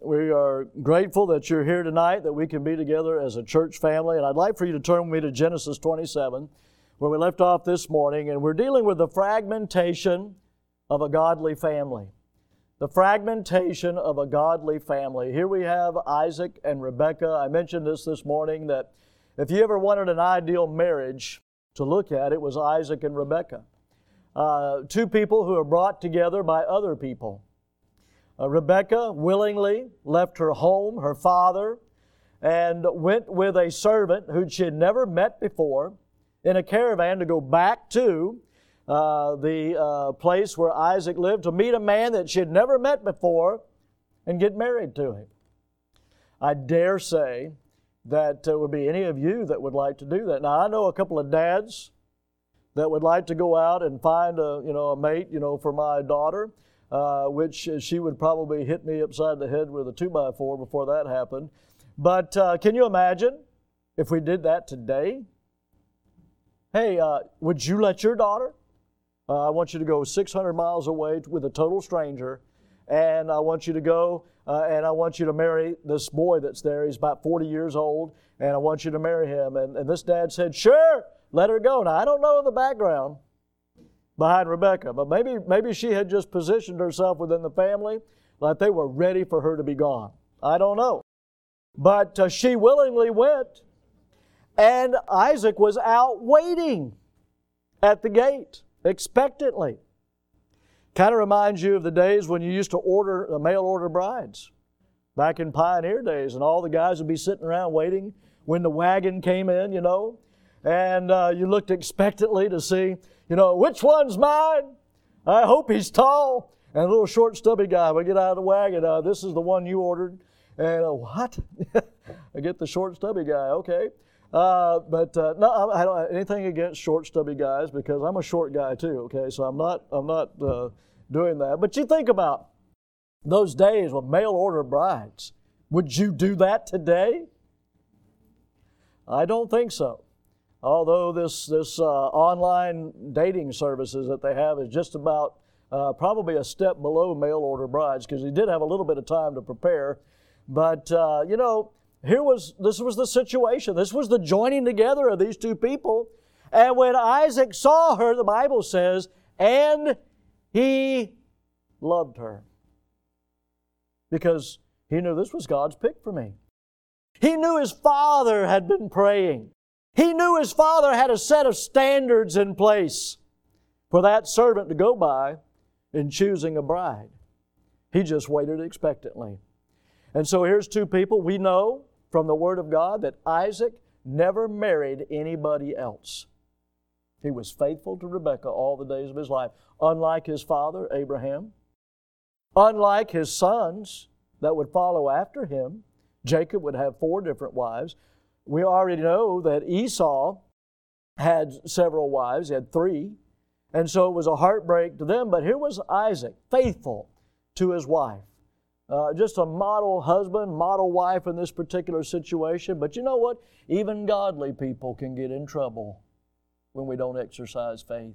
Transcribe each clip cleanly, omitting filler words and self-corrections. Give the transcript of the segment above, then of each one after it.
We are grateful that you're here tonight, that we can be together as a church family. And I'd like for you to turn with me to Genesis 27, where we left off this morning. And we're dealing with the fragmentation of a godly family. The fragmentation of a godly family. Here we have Isaac and Rebekah. I mentioned this morning, that if you ever wanted an ideal marriage to look at, it was Isaac and Rebekah. Two people who are brought together by other people. Rebekah willingly left her home, her father, and went with a servant who she had never met before in a caravan to go back to the place where Isaac lived to meet a man that she had never met before and get married to him. I dare say that there would be any of you that would like to do that. Now, I know a couple of dads that would like to go out and find a mate, for my daughter, which she would probably hit me upside the head with a 2x4 before that happened. But can you imagine if we did that today? Hey, would you let your daughter? I want you to go 600 miles away with a total stranger, and I want you to go and I want you to marry this boy that's there. He's about 40 years old, and I want you to marry him. And this dad said, sure, let her go. Now, I don't know the background behind Rebekah, but maybe she had just positioned herself within the family like they were ready for her to be gone. I don't know. But she willingly went, and Isaac was out waiting at the gate, expectantly. Kind of reminds you of the days when you used to mail order brides, back in pioneer days, and all the guys would be sitting around waiting when the wagon came in, and you looked expectantly to see, which one's mine? I hope he's tall. And a little short, stubby guy would get out of the wagon. This is the one you ordered. And what? I get the short, stubby guy. Okay. But no, I don't have anything against short, stubby guys, because I'm a short guy too. Okay, so I'm not doing that. But you think about those days with mail order brides. Would you do that today? I don't think so. Although this online dating services that they have is just about probably a step below mail order brides, because he did have a little bit of time to prepare. But this was the situation. This was the joining together of these two people. And when Isaac saw her, the Bible says, and he loved her, because he knew this was God's pick for me. He knew his father had been praying. He knew his father had a set of standards in place for that servant to go by in choosing a bride. He just waited expectantly. And so here's two people. We know from the Word of God that Isaac never married anybody else. He was faithful to Rebekah all the days of his life. Unlike his father, Abraham. Unlike his sons that would follow after him. Jacob would have 4 different wives. We already know that Esau had several wives. He had 3. And so it was a heartbreak to them. But here was Isaac, faithful to his wife. Just a model husband, model wife in this particular situation. But you know what? Even godly people can get in trouble when we don't exercise faith.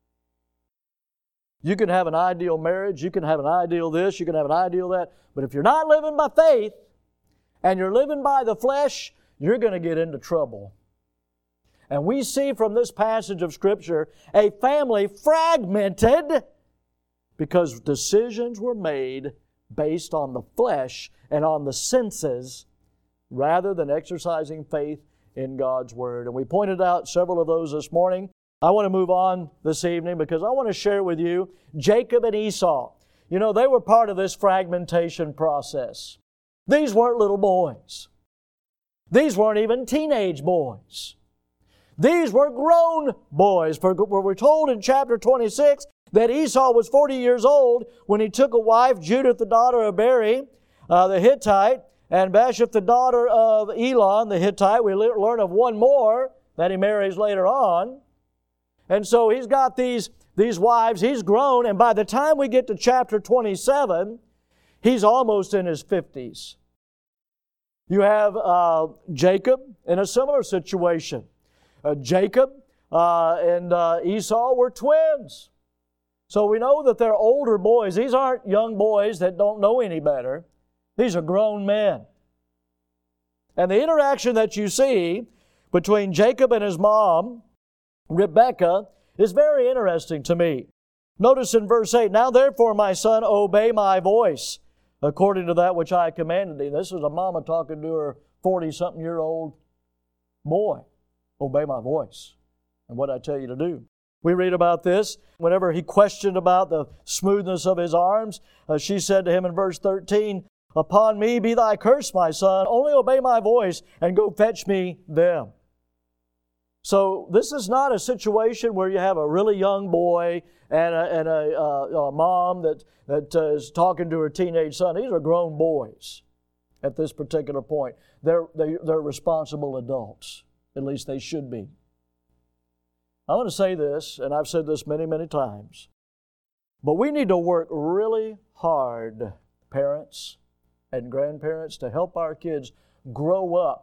You can have an ideal marriage. You can have an ideal this. You can have an ideal that. But if you're not living by faith and you're living by the flesh, you're going to get into trouble. And we see from this passage of Scripture a family fragmented because decisions were made based on the flesh and on the senses rather than exercising faith in God's Word. And we pointed out several of those this morning. I want to move on this evening because I want to share with you Jacob and Esau. They were part of this fragmentation process. These weren't little boys. These weren't even teenage boys. These were grown boys. For we're told in chapter 26 that Esau was 40 years old when he took a wife, Judith, the daughter of Beri, the Hittite, and Basheth, the daughter of Elon, the Hittite. We learn of one more that he marries later on. And so he's got these wives. He's grown, and by the time we get to chapter 27, he's almost in his 50s. You have Jacob in a similar situation. Jacob and Esau were twins. So we know that they're older boys. These aren't young boys that don't know any better. These are grown men. And the interaction that you see between Jacob and his mom, Rebekah, is very interesting to me. Notice in verse 8, "Now therefore, my son, obey my voice, according to that which I commanded thee." This is a mama talking to her 40-something-year-old boy. Obey my voice and what I tell you to do. We read about this. Whenever he questioned about the smoothness of his arms, she said to him in verse 13, "Upon me be thy curse, my son. Only obey my voice and go fetch me them." So this is not a situation where you have a really young boy and a mom that is talking to her teenage son. These are grown boys at this particular point. They're responsible adults. At least they should be. I want to say this, and I've said this many, many times, but we need to work really hard, parents and grandparents, to help our kids grow up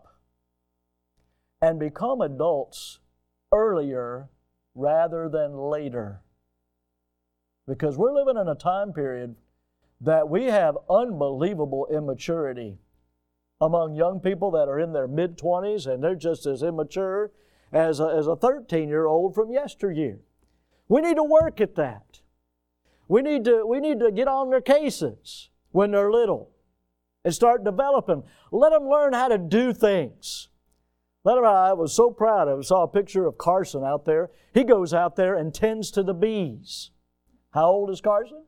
and become adults earlier rather than later. Because we're living in a time period that we have unbelievable immaturity among young people that are in their mid-20s, and they're just as immature as a 13-year-old from yesteryear. We need to work at that. We need to get on their cases when they're little and start developing. Let them learn how to do things. I was so proud. I saw a picture of Carson out there. He goes out there and tends to the bees. How old is Carson?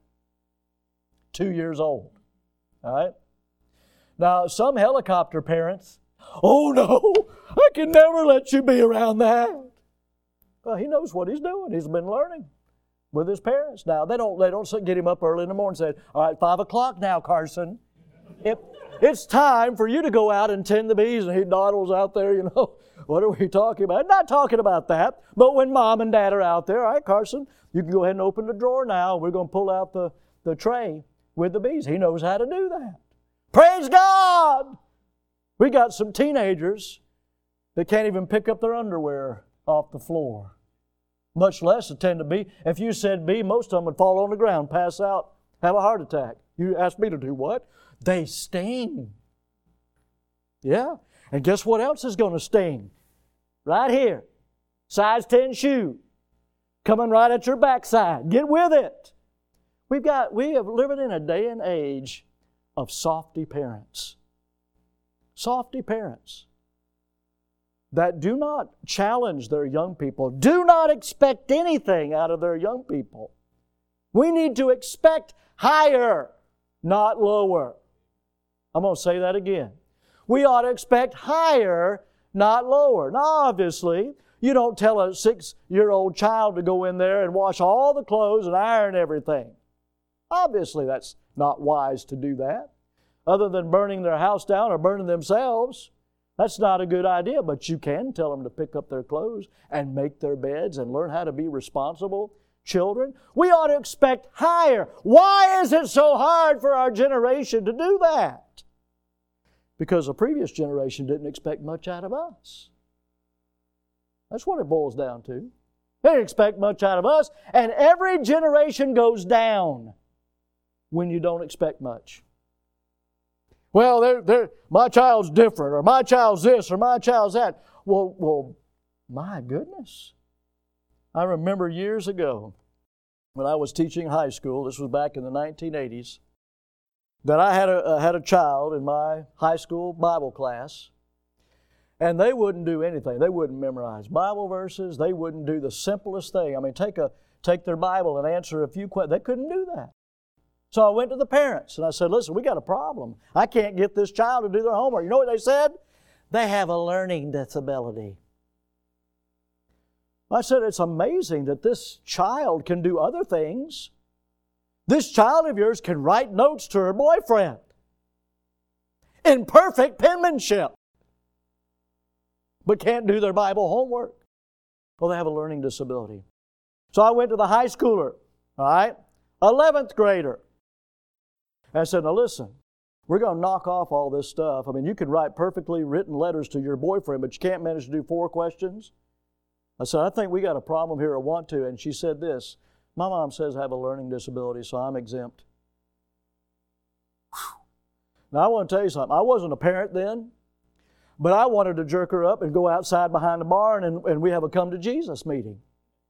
2 years old. All right? Now, some helicopter parents, "Oh no, I can never let you be around that." Well, he knows what he's doing. He's been learning with his parents. Now, they don't get him up early in the morning and say, "All right, 5 o'clock now, Carson. It's time for you to go out and tend the bees," and he dawdles out there, What are we talking about? I'm not talking about that, but when Mom and Dad are out there, "All right, Carson, you can go ahead and open the drawer now. We're going to pull out the tray with the bees." He knows how to do that. Praise God! We got some teenagers that can't even pick up their underwear off the floor, much less attend to bee. If you said bee, most of them would fall on the ground, pass out, have a heart attack. You asked me to do what? They sting. Yeah. And guess what else is going to sting? Right here. Size 10 shoe. Coming right at your backside. Get with it. We have living in a day and age of softy parents. Softy parents that do not challenge their young people, do not expect anything out of their young people. We need to expect higher, not lower. I'm going to say that again. We ought to expect higher, not lower. Now, obviously, you don't tell a 6-year-old child to go in there and wash all the clothes and iron everything. Obviously, that's not wise to do that. Other than burning their house down or burning themselves, that's not a good idea. But you can tell them to pick up their clothes and make their beds and learn how to be responsible children. We ought to expect higher. Why is it so hard for our generation to do that? Because the previous generation didn't expect much out of us. That's what it boils down to. They didn't expect much out of us, and every generation goes down when you don't expect much. Well, my child's different, or my child's this, or my child's that. Well, my goodness. I remember years ago when I was teaching high school, this was back in the 1980s, that I had a child in my high school Bible class, and they wouldn't do anything. They wouldn't memorize Bible verses. They wouldn't do the simplest thing. I mean, take their Bible and answer a few questions. They couldn't do that. So I went to the parents and I said, "Listen, we got a problem. I can't get this child to do their homework." You know what they said? "They have a learning disability." I said, "It's amazing that this child can do other things. This child of yours can write notes to her boyfriend in perfect penmanship, but can't do their Bible homework." Well, they have a learning disability. So I went to the high schooler, all right, 11th grader. And I said, "Now listen, we're going to knock off all this stuff. I mean, you can write perfectly written letters to your boyfriend, but you can't manage to do 4 questions. I said, "I think we got a problem here. I want to." And she said this, "My mom says I have a learning disability, so I'm exempt." Whew. Now, I want to tell you something. I wasn't a parent then, but I wanted to jerk her up and go outside behind the barn and we have a come to Jesus meeting.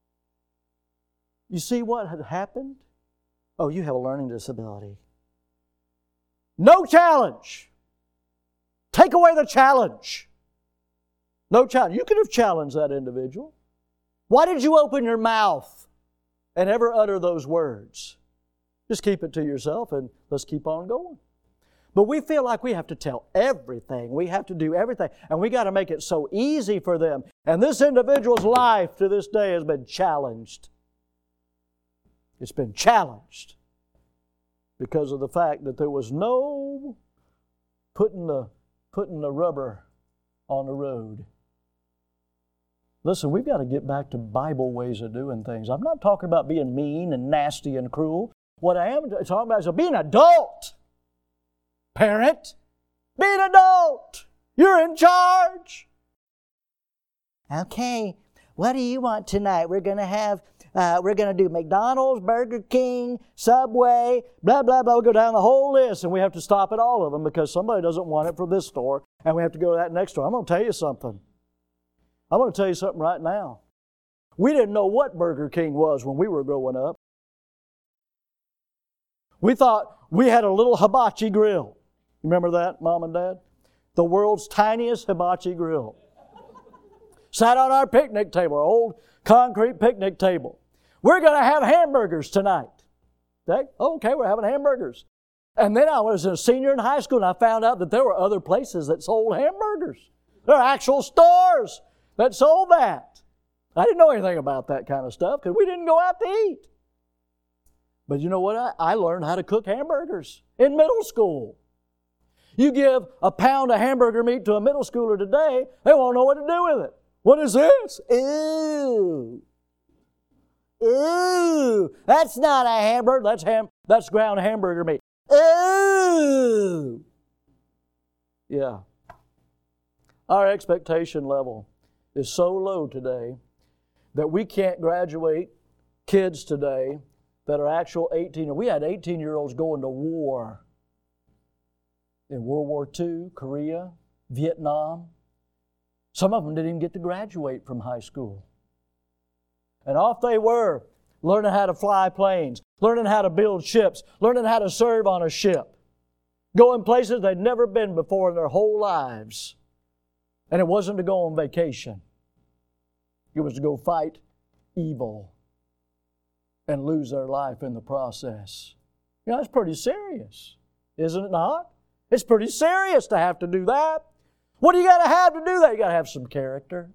You see what had happened? Oh, you have a learning disability. No challenge. Take away the challenge. No challenge. You could have challenged that individual. Why did you open your mouth and ever utter those words? Just keep it to yourself and let's keep on going. But we feel like we have to tell everything. We have to do everything. And we got to make it so easy for them. And this individual's life to this day has been challenged. It's been challenged because of the fact that there was no putting the rubber on the road. Listen, we've got to get back to Bible ways of doing things. I'm not talking about being mean and nasty and cruel. What I am talking about is being an adult. Parent, be an adult. You're in charge. Okay, what do you want tonight? We're going to do McDonald's, Burger King, Subway, blah, blah, blah. We'll go down the whole list, and we have to stop at all of them because somebody doesn't want it from this store, and we have to go to that next store. I'm going to tell you something. I'm going to tell you something right now. We didn't know what Burger King was when we were growing up. We thought we had a little hibachi grill. Remember that, Mom and Dad? The world's tiniest hibachi grill. Sat on our picnic table, our old concrete picnic table. We're going to have hamburgers tonight. Okay, we're having hamburgers. And then I was a senior in high school and I found out that there were other places that sold hamburgers. There are actual stores that sold that. I didn't know anything about that kind of stuff because we didn't go out to eat. But you know what? I learned how to cook hamburgers in middle school. You give a pound of hamburger meat to a middle schooler today, they won't know what to do with it. What is this? Ew. Ew. That's not a hamburger. That's ground hamburger meat. Ew. Yeah. Our expectation level is so low today that we can't graduate kids today that are actual 18. We had 18-year-olds going to war in World War II, Korea, Vietnam. Some of them didn't even get to graduate from high school. And off they were, learning how to fly planes, learning how to build ships, learning how to serve on a ship, going places they'd never been before in their whole lives. And it wasn't to go on vacation. It was to go fight evil and lose their life in the process. You know, that's pretty serious, isn't it not? It's pretty serious to have to do that. What do you got to have do that? You got to have some character.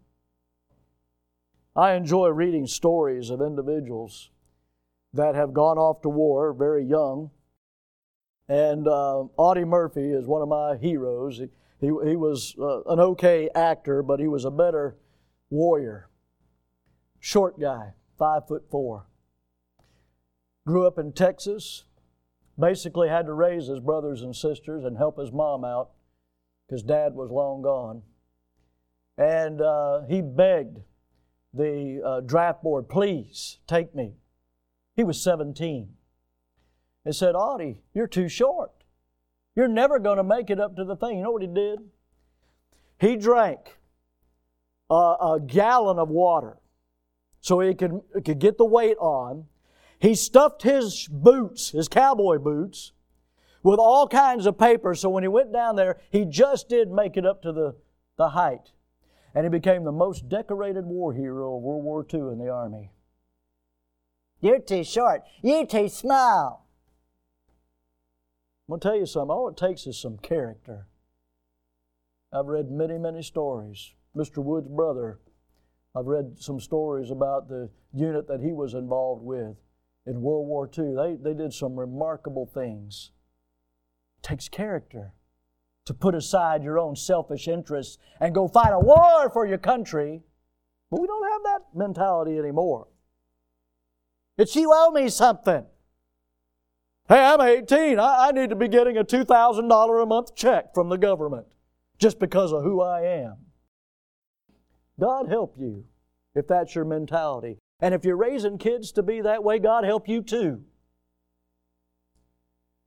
I enjoy reading stories of individuals that have gone off to war very young. And Audie Murphy is one of my heroes. He was an okay actor, but he was a better warrior. Short guy, 5'4". Grew up in Texas. Basically had to raise his brothers and sisters and help his mom out because Dad was long gone. And he begged the draft board, please take me. He was 17. They said, Audie, you're too short. You're never going to make it up to the thing. You know what he did? He drank a gallon of water so he could get the weight on. He stuffed his boots, his cowboy boots, with all kinds of paper, so when he went down there, he just did make it up to the height. And he became the most decorated war hero of World War II in the Army. You're too short. You're too small. I'm going to tell you something. All it takes is some character. I've read many, many stories. Mr. Wood's brother, I've read some stories about the unit that he was involved with in World War II. They did some remarkable things. It takes character to put aside your own selfish interests and go fight a war for your country. But we don't have that mentality anymore. It's you owe me something. Hey, I'm 18. I need to be getting a $2,000 a month check from the government just because of who I am. God help you if that's your mentality. And if you're raising kids to be that way, God help you too.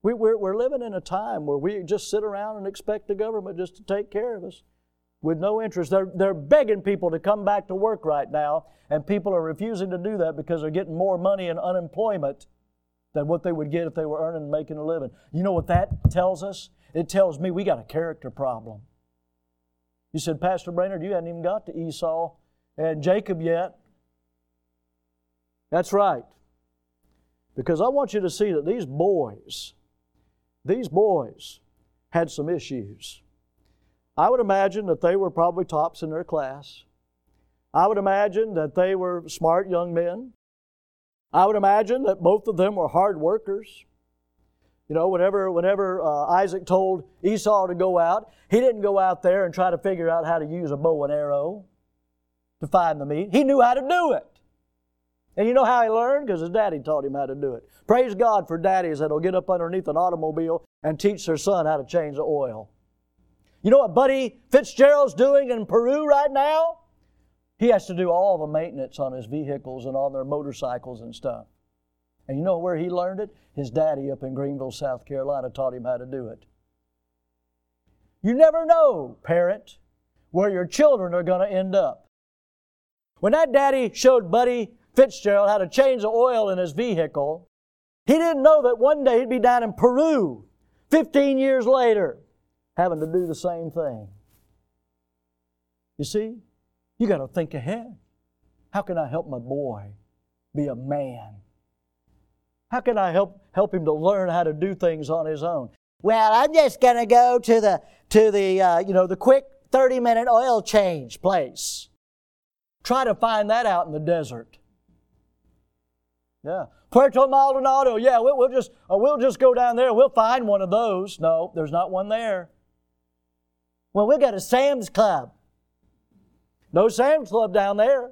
We're living in a time where we just sit around and expect the government just to take care of us with no interest. They're begging people to come back to work right now, and people are refusing to do that because they're getting more money in unemployment than what they would get if they were earning and making a living. You know what that tells us? It tells me we got a character problem. You said, Pastor Brainerd, you hadn't even got to Esau and Jacob yet. That's right. Because I want you to see that these boys had some issues. I would imagine that they were probably tops in their class. I would imagine that they were smart young men. I would imagine that both of them were hard workers. You know, whenever Isaac told Esau to go out, he didn't go out there and try to figure out how to use a bow and arrow to find the meat. He knew how to do it. And you know how he learned? Because his daddy taught him how to do it. Praise God for daddies that'll get up underneath an automobile and teach their son how to change the oil. You know what Buddy Fitzgerald's doing in Peru right now? He has to do all the maintenance on his vehicles and on their motorcycles and stuff. And you know where he learned it? His daddy up in Greenville, South Carolina taught him how to do it. You never know, parent, where your children are going to end up. When that daddy showed Buddy Fitzgerald how to change the oil in his vehicle, he didn't know that one day he'd be down in Peru 15 years later having to do the same thing. You see, you got to think ahead. How can I help my boy be a man? How can I help him to learn how to do things on his own? Well, I'm just going to go to the quick 30-minute oil change place. Try to find that out in the desert. Yeah, Puerto Maldonado. Yeah, we'll just go down there. We'll find one of those. No, there's not one there. Well, we got a Sam's Club. No Sam's Club down there.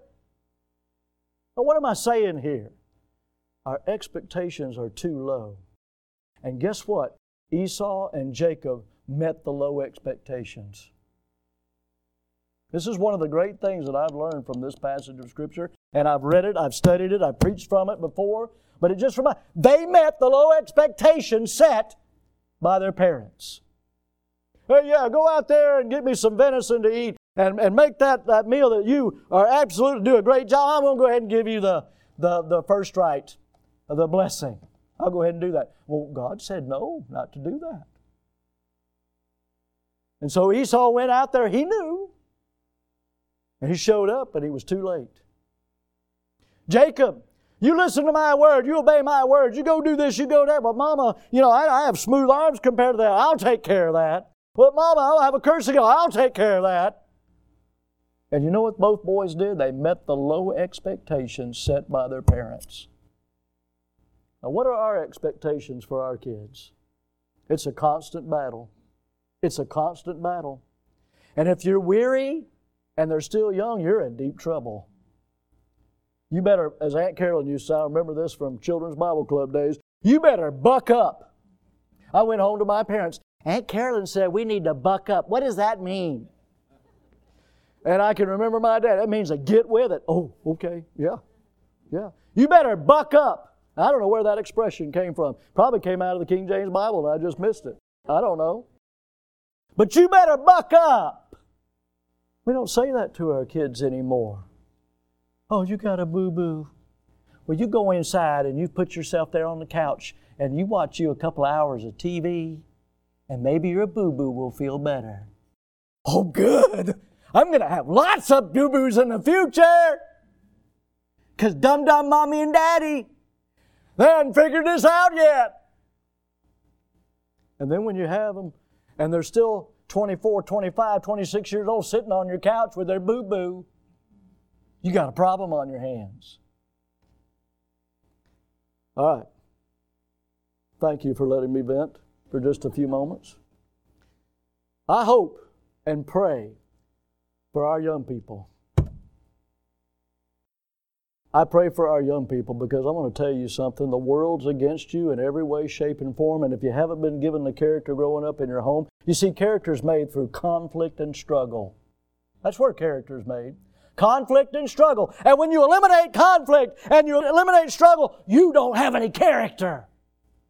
But what am I saying here? Our expectations are too low. And guess what? Esau and Jacob met the low expectations. This is one of the great things that I've learned from this passage of Scripture. And I've read it, I've studied it, I've preached from it before. But it just reminds, they met the low expectations set by their parents. Hey, yeah, go out there and get me some venison to eat and make that meal that you are absolutely do a great job. I'm going to go ahead and give you the first right, the blessing. I'll go ahead and do that. Well, God said no, not to do that. And so Esau went out there, he knew. And he showed up, but he was too late. Jacob, you listen to my word, you obey my word, you go do this, you go that. But Mama, I have smooth arms compared to that. I'll take care of that. But Mama, I'll have a curse again. I'll take care of that. And you know what both boys did? They met the low expectations set by their parents. Now, what are our expectations for our kids? It's a constant battle. It's a constant battle. And if you're weary and they're still young, you're in deep trouble. You better, as Aunt Carolyn used to say, I remember this from Children's Bible Club days, you better buck up. I went home to my parents. Aunt Carolyn said we need to buck up. What does that mean? And I can remember my dad. That means to get with it. Oh, okay, yeah. You better buck up. I don't know where that expression came from. Probably came out of the King James Bible and I just missed it. I don't know. But you better buck up. We don't say that to our kids anymore. Oh, you got a boo-boo. Well, you go inside and you put yourself there on the couch and you watch you a couple hours of TV and maybe your boo-boo will feel better. Oh, good. I'm going to have lots of boo-boos in the future. Because dum-dum mommy and daddy, they hadn't figured this out yet. And then when you have them and they're still 24, 25, 26 years old sitting on your couch with their boo-boo, you got a problem on your hands. All right. Thank you for letting me vent for just a few moments. I hope and pray for our young people. I pray for our young people because I want to tell you something. The world's against you in every way, shape, and form. And if you haven't been given the character growing up in your home, you see, character is made through conflict and struggle. That's where character is made. Conflict and struggle. And when you eliminate conflict and you eliminate struggle, you don't have any character.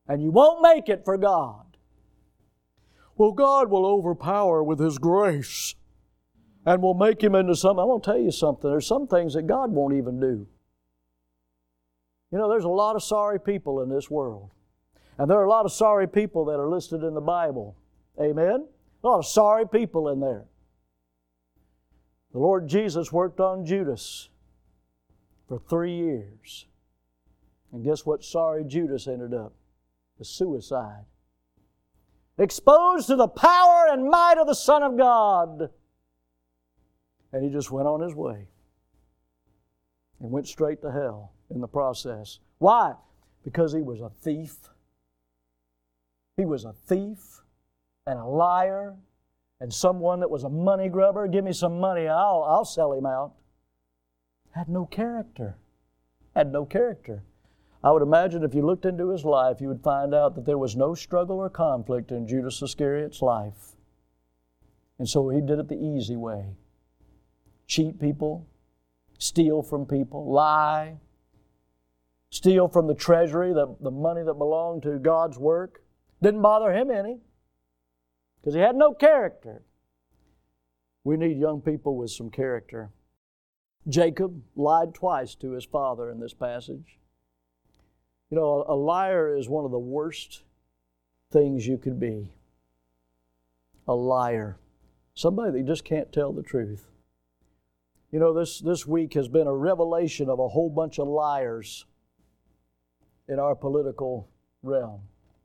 And you won't make it for God. Well, God will overpower with His grace and will make him into something. I'm going to tell you something. There's some things that God won't even do. You know, there's a lot of sorry people in this world. And there are a lot of sorry people that are listed in the Bible. Amen? A lot of sorry people in there. The Lord Jesus worked on Judas for 3 years. And guess what sorry Judas ended up? The suicide. Exposed to the power and might of the Son of God. And he just went on his way. And went straight to hell in the process. Why? Because he was a thief. He was a thief and a liar and someone that was a money grubber. Give me some money, I'll sell him out. Had no character. Had no character. I would imagine if you looked into his life, you would find out that there was no struggle or conflict in Judas Iscariot's life. And so he did it the easy way. Cheat people, steal from people, lie, steal from the treasury, the money that belonged to God's work. Didn't bother him any because he had no character. We need young people with some character. Jacob lied twice to his father in this passage. You know, a liar is one of the worst things you could be. A liar. Somebody that just can't tell the truth. You know, this week has been a revelation of a whole bunch of liars in our political realm.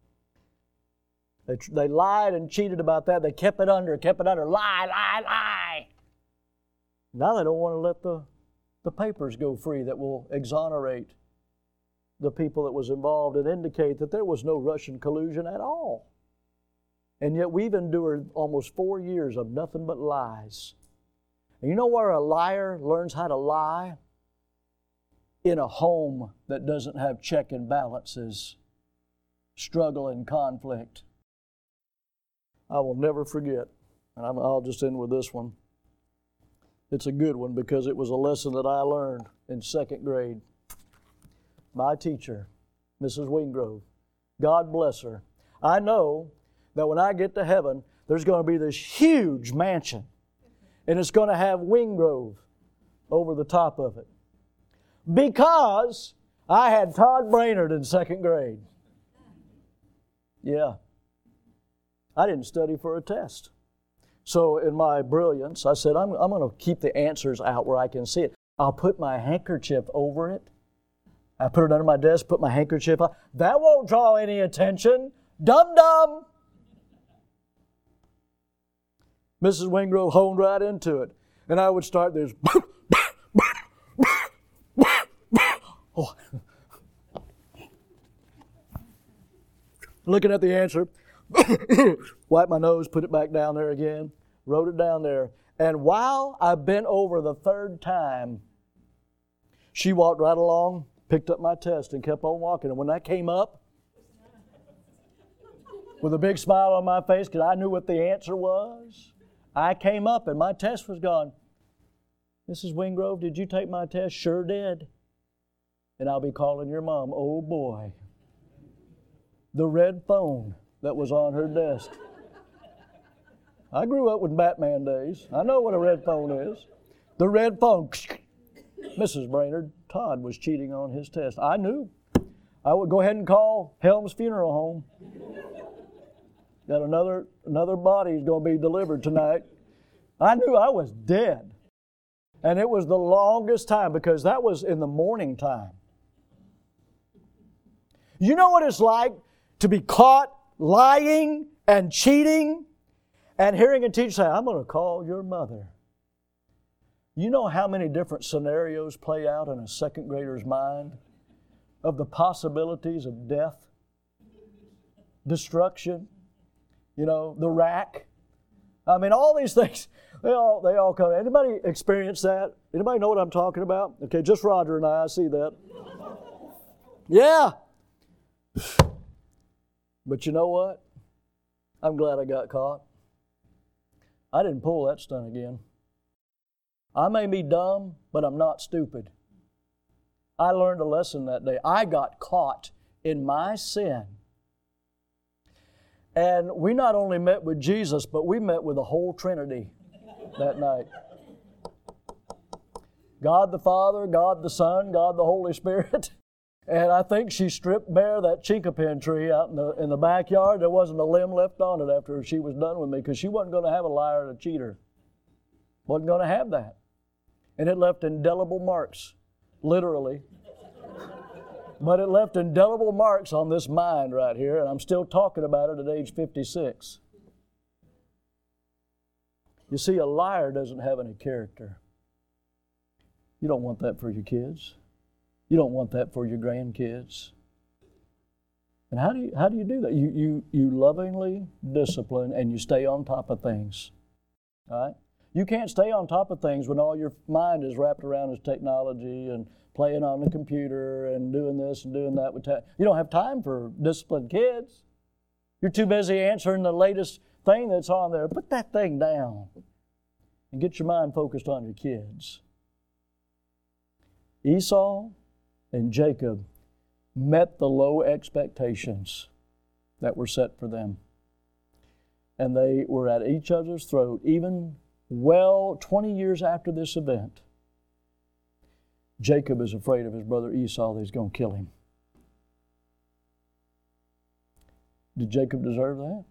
They lied and cheated about that. They kept it under. Lie. Now they don't want to let the papers go free that will exonerate the people that was involved and indicate that there was no Russian collusion at all. And yet we've endured almost 4 years of nothing but lies. And you know where a liar learns how to lie? In a home that doesn't have check and balances, struggle and conflict. I will never forget, and I'll just end with this one. It's a good one because it was a lesson that I learned in 2nd grade. My teacher, Mrs. Wingrove, God bless her. I know that when I get to heaven, there's going to be this huge mansion, and it's going to have Wingrove over the top of it. Because I had Todd Brainerd in 2nd grade. Yeah. I didn't study for a test. So in my brilliance, I said, I'm going to keep the answers out where I can see it. I'll put my handkerchief over it. I put it under my desk, put my handkerchief on. That won't draw any attention. Dum-dum. Mrs. Wingrove honed right into it. And I would start this. Oh. Looking at the answer. Wipe my nose, put it back down there again. Wrote it down there. And while I bent over the 3rd time, she walked right along, picked up my test, and kept on walking. And when that came up, with a big smile on my face, because I knew what the answer was, I came up and my test was gone. Mrs. Wingrove, did you take my test? Sure did. And I'll be calling your mom. Oh boy. The red phone that was on her desk. I grew up with Batman days. I know what a red phone is. The red phone. Mrs. Brainerd, Todd was cheating on his test. I knew. I would go ahead and call Helms Funeral Home. Got another body is going to be delivered tonight. I knew I was dead. And it was the longest time because that was in the morning time. You know what it's like to be caught lying and cheating and hearing a teacher say, I'm going to call your mother. You know how many different scenarios play out in a 2nd grader's mind of the possibilities of death, destruction, you know, the rack. I mean, all these things, they all come. Anybody experience that? Anybody know what I'm talking about? Okay, just Roger and I see that. Yeah. But you know what? I'm glad I got caught. I didn't pull that stunt again. I may be dumb, but I'm not stupid. I learned a lesson that day. I got caught in my sin, And we not only met with Jesus, but we met with the whole Trinity that night. God the Father, God the Son, God the Holy Spirit. And I think she stripped bare that chinkapin tree out in the backyard. There wasn't a limb left on it after she was done with me, because she wasn't going to have a liar and a cheater. Wasn't going to have that. And it left indelible marks, literally. But it left indelible marks on this mind right here, and I'm still talking about it at age 56. You see, a liar doesn't have any character. You don't want that for your kids. You don't want that for your grandkids. And how do you do that? You lovingly discipline and you stay on top of things. All right? You can't stay on top of things when all your mind is wrapped around is technology and playing on the computer and doing this and doing that. You don't have time for disciplined kids. You're too busy answering the latest thing that's on there. Put that thing down and get your mind focused on your kids. Esau and Jacob met the low expectations that were set for them. And they were at each other's throat, even 20 years after this event. Jacob is afraid of his brother Esau that he's going to kill him. Did Jacob deserve that?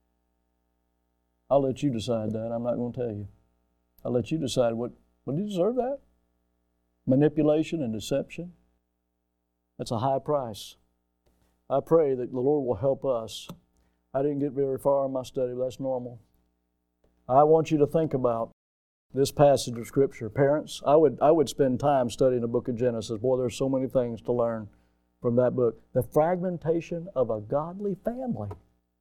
I'll let you decide that. I'm not going to tell you. I'll let you decide what did he deserve that? Manipulation and deception? That's a high price. I pray that the Lord will help us. I didn't get very far in my study, but that's normal. I want you to think about this passage of Scripture. Parents, I would spend time studying the book of Genesis. Boy, there's so many things to learn from that book. The fragmentation of a godly family.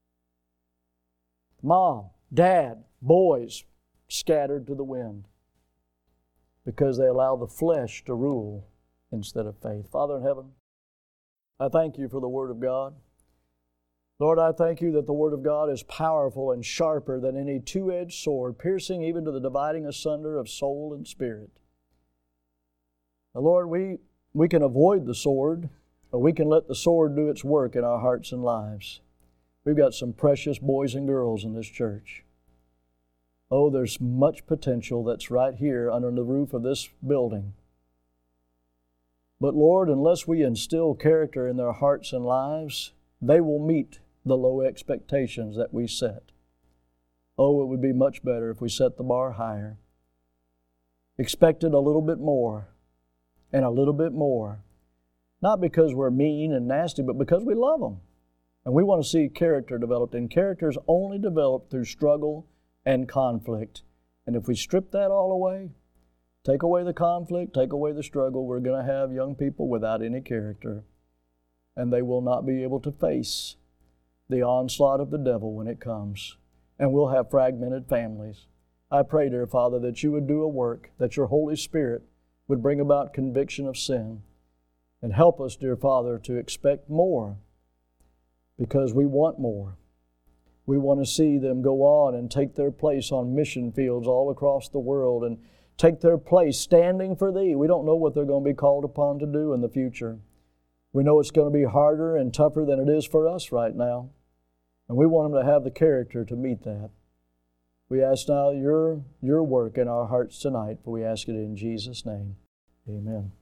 Mom, dad, boys scattered to the wind because they allow the flesh to rule instead of faith. Father in heaven, I thank you for the Word of God. Lord, I thank you that the Word of God is powerful and sharper than any two-edged sword, piercing even to the dividing asunder of soul and spirit. Now, Lord, we can avoid the sword, or we can let the sword do its work in our hearts and lives. We've got some precious boys and girls in this church. Oh, there's much potential that's right here under the roof of this building. But Lord, unless we instill character in their hearts and lives, they will meet the low expectations that we set. Oh, it would be much better if we set the bar higher. Expected a little bit more and a little bit more. Not because we're mean and nasty, but because we love them. And we want to see character developed. And character is only developed through struggle and conflict. And if we strip that all away, take away the conflict, take away the struggle, we're going to have young people without any character. And they will not be able to face the onslaught of the devil when it comes. And we'll have fragmented families. I pray, dear Father, that you would do a work, that your Holy Spirit would bring about conviction of sin. And help us, dear Father, to expect more, because we want more. We want to see them go on and take their place on mission fields all across the world and take their place standing for Thee. We don't know what they're going to be called upon to do in the future. We know it's going to be harder and tougher than it is for us right now. And we want them to have the character to meet that. We ask now your work in our hearts tonight, for we ask it in Jesus' name. Amen.